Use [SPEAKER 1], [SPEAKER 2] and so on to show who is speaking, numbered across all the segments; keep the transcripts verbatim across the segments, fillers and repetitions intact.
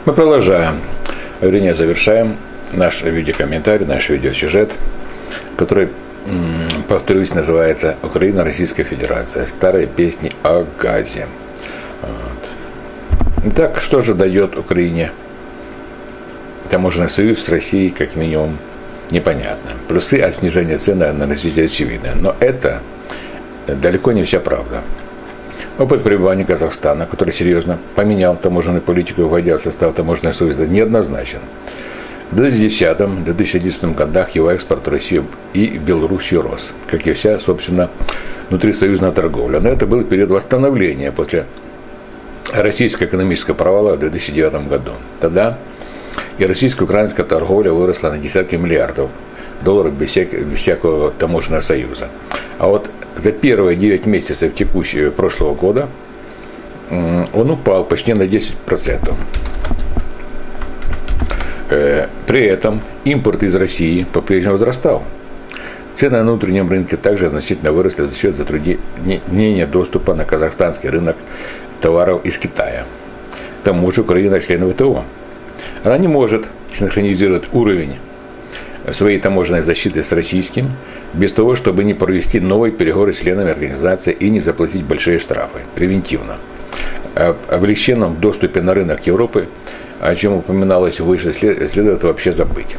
[SPEAKER 1] Мы продолжаем, вернее, завершаем наш видеокомментарий, наш видеосюжет, который, повторюсь, называется «Украина, Российская Федерация. Старые песни о газе». Вот. Итак, что же дает Украине таможенный союз с Россией, как минимум, непонятно. Плюсы от снижения цен на носители очевидны. Но это далеко не вся правда. Опыт пребывания Казахстана, который серьезно поменял таможенную политику, вводя в состав таможенного союза, неоднозначен. В две тысячи десятом — две тысячи одиннадцатом годах его экспорт в Россию и Белоруссию рос, как и вся, собственно, внутрисоюзная торговля. Но это был период восстановления после российского экономического провала в две тысячи девятом году. Тогда и российско-украинская торговля выросла на десятки миллиардов долларов без, всяк, без всякого таможенного союза. А вот за первые девять месяцев текущего прошлого года он упал почти на десять процентов. При этом импорт из России по-прежнему возрастал. Цены на внутреннем рынке также значительно выросли за счет затруднения доступа на казахстанский рынок товаров из Китая. К тому же Украина член ВТО. Она не может синхронизировать уровень своей таможенной защиты с российским без того, чтобы не провести новые переговоры с членами организации и не заплатить большие штрафы превентивно. Об облегченном доступе на рынок Европы, о чем упоминалось выше, следует вообще забыть.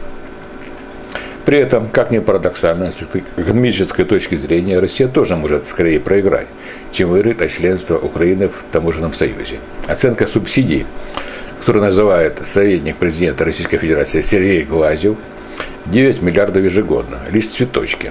[SPEAKER 1] При этом, как ни парадоксально, с экономической точки зрения, Россия тоже может скорее проиграть, чем выиграть от членства Украины в таможенном союзе. Оценка субсидий, которую называет советник президента Российской Федерации Сергей Глазьев, девять миллиардов ежегодно, лишь цветочки.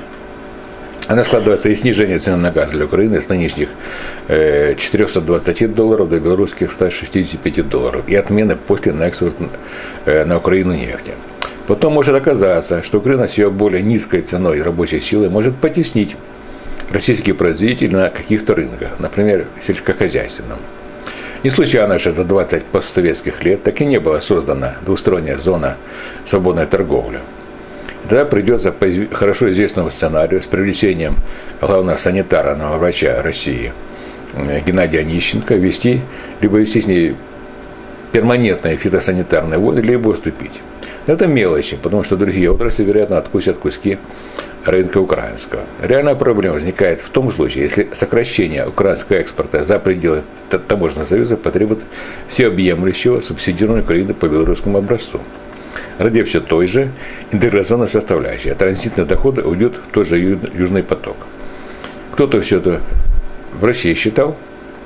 [SPEAKER 1] Она складывается из снижения цены на газ для Украины с нынешних э, четырехсот двадцати долларов до белорусских ста шестидесяти пяти долларов и отмены пошлин на экспорт э, на Украину нефти. Потом может оказаться, что Украина с ее более низкой ценой рабочей силы может потеснить российские производители на каких-то рынках, например, сельскохозяйственном. Не случайно, что за двадцать постсоветских лет так и не была создана двусторонняя зона свободной торговли. Тогда придется по хорошо известному сценарию с привлечением главного санитарного врача России Геннадия Онищенко вести, либо вести с ней перманентные фитосанитарные войны, либо уступить. Это мелочи, потому что другие отрасли, вероятно, откусят куски рынка украинского. Реальная проблема возникает в том случае, если сокращение украинского экспорта за пределы таможенного союза потребует всеобъемлющего субсидирования Украины по белорусскому образцу. Ради все той же интеграционной составляющей. Транзитные доходы уйдут в тот же Южный поток. Кто-то все это в России считал?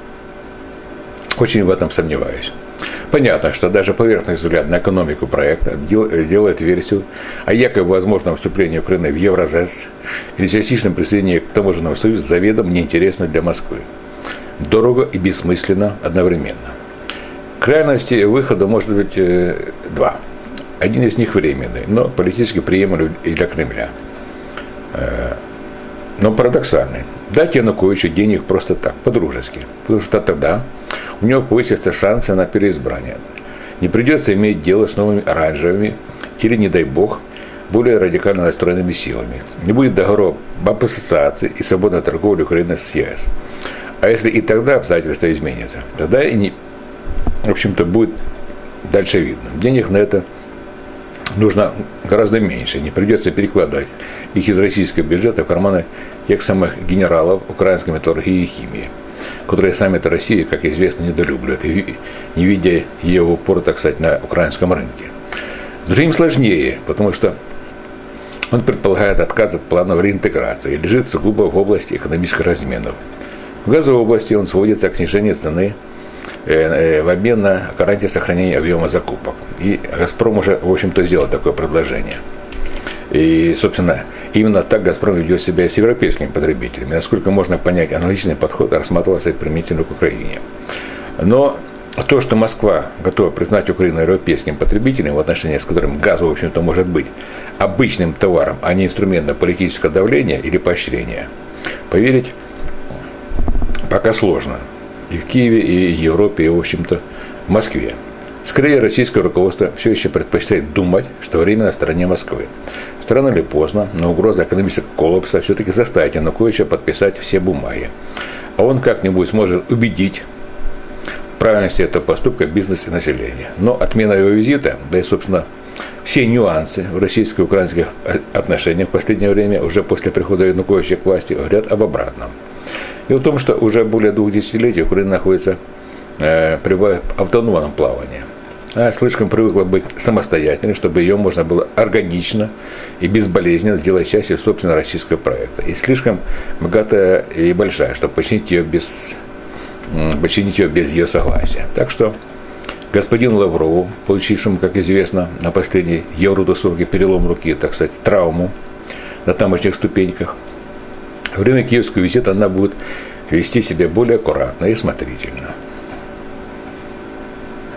[SPEAKER 1] Очень в этом сомневаюсь. Понятно, что даже поверхностный взгляд на экономику проекта делает версию о якобы возможном вступлении Украины в Евразес или частичном присоединении к таможенному союзу заведомо неинтересно для Москвы. Дорого и бессмысленно одновременно. Крайности выхода может быть э, два. Один из них временный, но политически приемлемый и для Кремля. Э, но парадоксальный. Дать Януковичу денег просто так, по-дружески. Потому что тогда у него повысятся шансы на переизбрание. Не придется иметь дело с новыми оранжевыми или, не дай бог, более радикально настроенными силами. Не будет договоров об ассоциации и свободной торговли Украины с ЕС. А если и тогда обстоятельства изменятся, тогда и не, в общем-то, будет дальше видно. Денег на это нужно гораздо меньше. Не придется перекладывать их из российского бюджета в карманы тех самых генералов украинской металлургии и химии, которые сами-то России, как известно, недолюбливают, не видя ее в упор, так сказать, на украинском рынке. Другим сложнее, потому что он предполагает отказ от планов реинтеграции и лежит сугубо в области экономических разменов. В газовой области он сводится к снижению цены в обмен на гарантии сохранения объема закупок. И «Газпром» уже, в общем-то, сделал такое предложение. И, собственно, именно так «Газпром» ведет себя с европейскими потребителями. Насколько можно понять, аналогичный подход рассматривался применительно к Украине. Но то, что Москва готова признать Украину европейским потребителем, в отношении с которым газ, в общем-то, может быть обычным товаром, а не инструментом политического давления или поощрения, поверить пока сложно. И в Киеве, и в Европе, и, в общем-то, в Москве. Скорее, российское руководство все еще предпочитает думать, что время на стороне Москвы. Рано или поздно, но угроза экономического коллапса все-таки заставит Януковича подписать все бумаги. А он как-нибудь сможет убедить правильности этого поступка бизнес и населения. Но отмена его визита, да и, собственно, все нюансы в российско-украинских отношениях в последнее время, уже после прихода Януковича к власти, говорят об обратном. И о том, что уже более двух десятилетий Украина находится э, при автономном плавании. Она слишком привыкла быть самостоятельной, чтобы ее можно было органично и безболезненно сделать частью собственного российского проекта. И слишком богатая и большая, чтобы починить ее без, починить ее без ее согласия. Так что господину Лаврову, получившему, как известно, на последней евротусовке перелом руки, так сказать, травму на тамошних ступеньках, во время киевского визита она будет вести себя более аккуратно и смотрительно.